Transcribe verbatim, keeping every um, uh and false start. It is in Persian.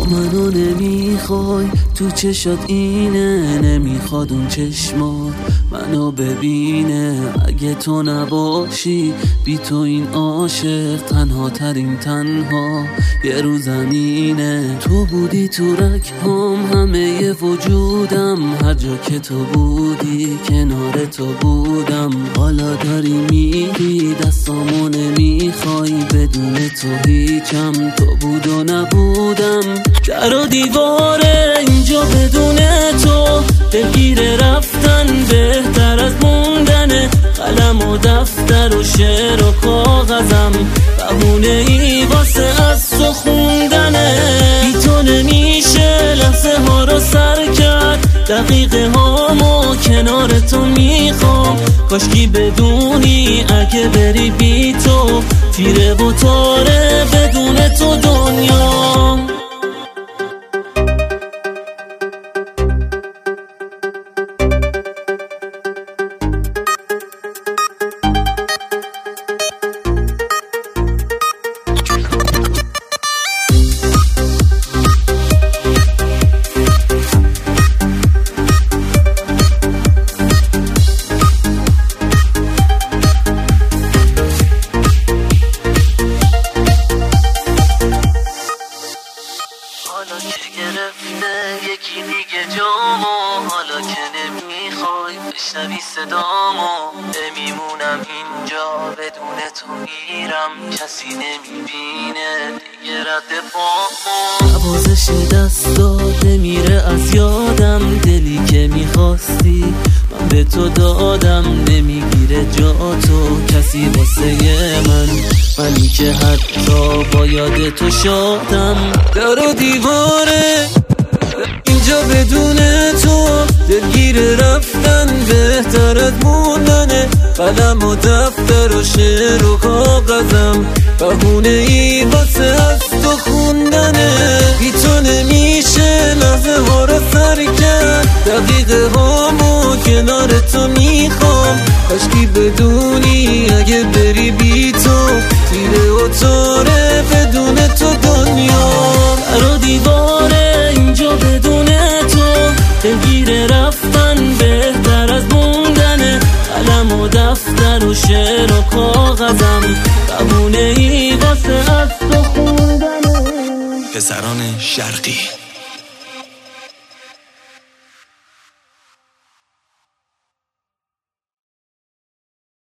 منو نمیخوای تو چشات اینه، نمیخواد اون چشمات منو ببینه. اگه تو نباشی بی تو این عاشق تنها ترین تنها یه رو زمینه. تو بودی تو رگ‌هام همه ی وجودم، هر جا که تو بودی کنار تو بودم. حالا داری میری دستامو نمیخوای، بدون تو هیچم تو بود و نبودم. در و دیواره اینجا بدون تو دلگیر رفتن بهتر از موندنه. قلم و دفتر و شعر و کاغذم بهونه ای واسه از تو خوندنه. بی تو نمیشه لحظه ها رو سر کرد، دقیقه هامو کنار تو میخوام. کاشکی بدونی اگه بری بی تو تیره و تاره بدون تو دنیا. حالا که گرفته یکی دیگه جامو، حالا که نمیخوای بشنوی صدامو. نمیمونم اینجا بدون تو میرم، کسی نمیبینه دیگه رد پامو. نوازش دستات نمیره از یادم، دلی که میخواستی من به تو دادم. نمیگیره جا تو کسی واسه من، منی که حتی با یاد تو شادم. در و دیواره اینجا بدون تو دلگیر رفتن بهتر از موندنه. قلم و دفتر و شعر و کاغذم بهونه ای واسه از تو خوندنه. بی تو نمیشه لحظه ها رو سر کرد، دقیقه هامو کنار تو میخوام. کاشکی بدونی اگه بری بی تو تیره و تاره بدون تو دنیا. در و دیواره اینجا بدون تو دلگیر رفتن بهتر از موندنه. قلم و دفتر و شعر و کاغذم بهونه ای واسه از تو خوندنه. پسران شرقی